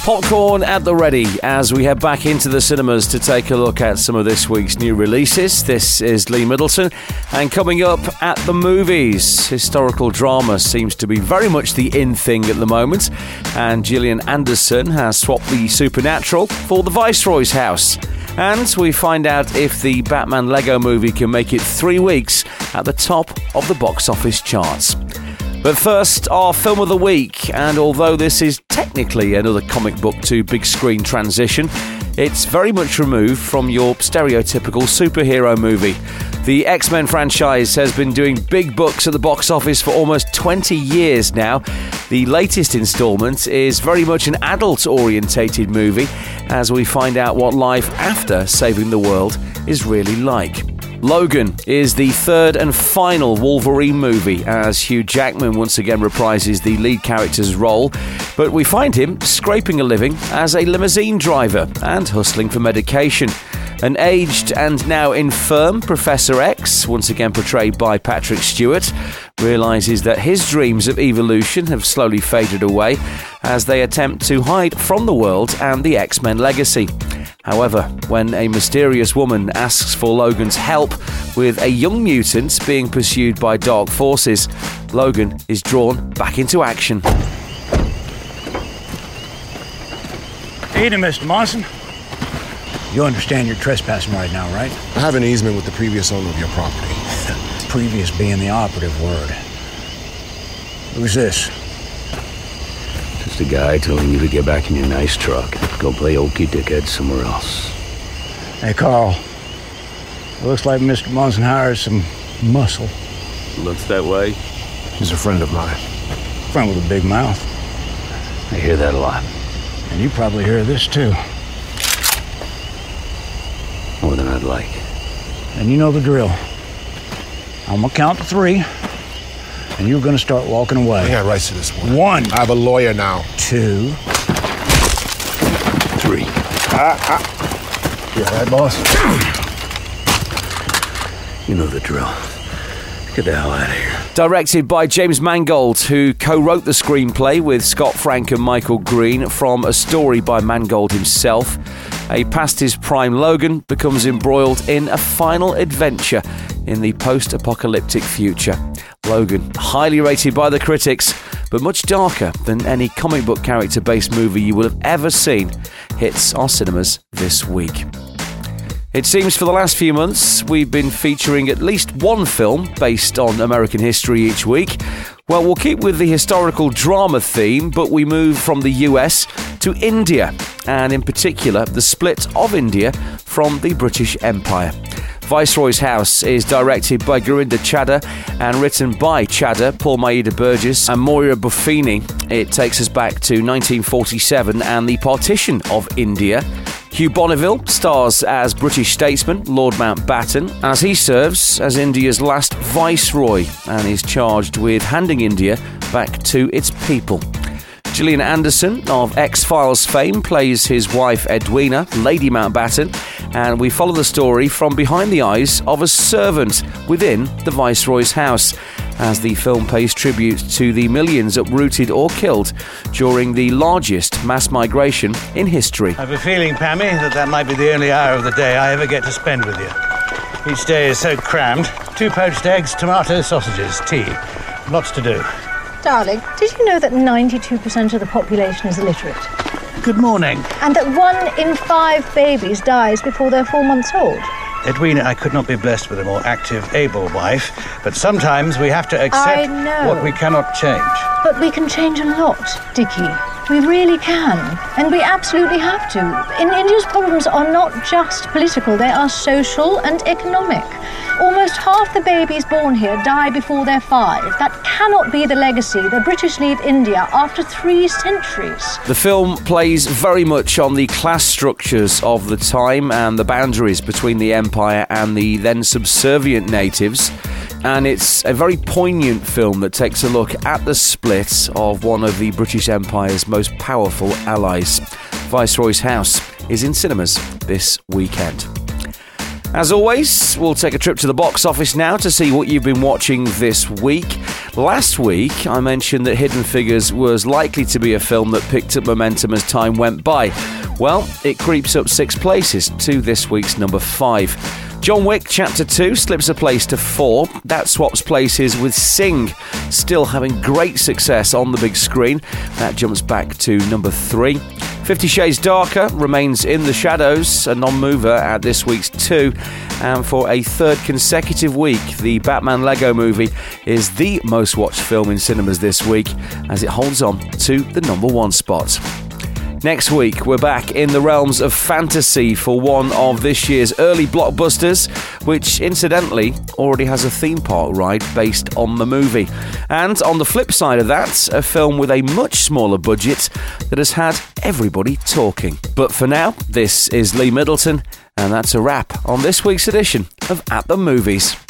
Popcorn at the ready as we head back into the cinemas to take a look at some of this week's new releases. This is Lee Middleton, and coming up at the movies, historical drama seems to be very much the in thing at the moment, and Gillian Anderson has swapped the supernatural for the Viceroy's house. And we find out if the Batman Lego movie can make it 3 weeks at the top of the box office charts. But first, our film of the week, and although this is technically another comic book to big screen transition, it's very much removed from your stereotypical superhero movie. The X-Men franchise has been doing big bucks at the box office for almost 20 years now. The latest instalment is very much an adult-orientated movie, as we find out what life after saving the world is really like. Logan is the third and final Wolverine movie, as Hugh Jackman once again reprises the lead character's role, but we find him scraping a living as a limousine driver and hustling for medication. An aged and now infirm Professor X, once again portrayed by Patrick Stewart, realises that his dreams of evolution have slowly faded away as they attempt to hide from the world and the X-Men legacy. However, when a mysterious woman asks for Logan's help with a young mutant being pursued by dark forces, Logan is drawn back into action. Evening, Mr. Monson. You understand you're trespassing right now, right? I have an easement with the previous owner of your property. Previous being the operative word. Who's this? Just a guy telling you to get back in your nice truck. Go play okey dickhead somewhere else. Hey, Carl. It looks like Mr. Monson hires some muscle. Looks that way. He's a friend of mine. Friend with a big mouth. I hear that a lot. And you probably hear this, too. More than I'd like. And you know the drill. I'm gonna count to 3, and you're gonna start walking away. I got rights to this one. 1. I have a lawyer now. 2. 3. You all right, boss? You know the drill. Get the hell out of here. Directed by James Mangold, who co-wrote the screenplay with Scott Frank and Michael Green from a story by Mangold himself, a past his prime Logan becomes embroiled in a final adventure in the post-apocalyptic future. Logan, highly rated by the critics, but much darker than any comic book character-based movie you will have ever seen, hits our cinemas this week. It seems for the last few months we've been featuring at least one film based on American history each week. Well, we'll keep with the historical drama theme, but we move from the US to India, and in particular the split of India from the British Empire. Viceroy's House is directed by Gurinder Chadha and written by Chadha, Paul Maida Burgess and Moira Buffini. It takes us back to 1947 and the partition of India. Hugh Bonneville stars as British statesman Lord Mountbatten, as he serves as India's last viceroy and is charged with handing India back to its people. Gillian Anderson of X-Files fame plays his wife Edwina, Lady Mountbatten, and we follow the story from behind the eyes of a servant within the Viceroy's house, as the film pays tribute to the millions uprooted or killed during the largest mass migration in history. I have a feeling, Pammy, that might be the only hour of the day I ever get to spend with you. Each day is so crammed. 2 poached eggs, tomato, sausages, tea. Lots to do. Darling, did you know that 92% of the population is illiterate? Good morning. And that 1 in 5 babies dies before they're 4 months old? Edwina, I could not be blessed with a more active, able wife, but sometimes we have to accept what we cannot change. But we can change a lot, Dickie. We really can. And we absolutely have to. India's problems are not just political, they are social and economic. Almost half the babies born here die before they're 5. That cannot be the legacy the British leave India after 3 centuries. The film plays very much on the class structures of the time and the boundaries between the empire and the then subservient natives. And it's a very poignant film that takes a look at the split of one of the British Empire's most powerful allies. Viceroy's House is in cinemas this weekend. As always, we'll take a trip to the box office now to see what you've been watching this week. Last week, I mentioned that Hidden Figures was likely to be a film that picked up momentum as time went by. Well, it creeps up 6 places to this week's number 5. John Wick Chapter 2 slips a place to 4. That swaps places with Sing, still having great success on the big screen. That jumps back to number 3. 50 Shades Darker remains in the shadows, a non-mover at this week's 2. And for a third consecutive week, the Batman Lego Movie is the most watched film in cinemas this week, as it holds on to the number 1 spot. Next week, we're back in the realms of fantasy for one of this year's early blockbusters, which incidentally already has a theme park ride based on the movie. And on the flip side of that, a film with a much smaller budget that has had everybody talking. But for now, this is Lee Middleton, and that's a wrap on this week's edition of At the Movies.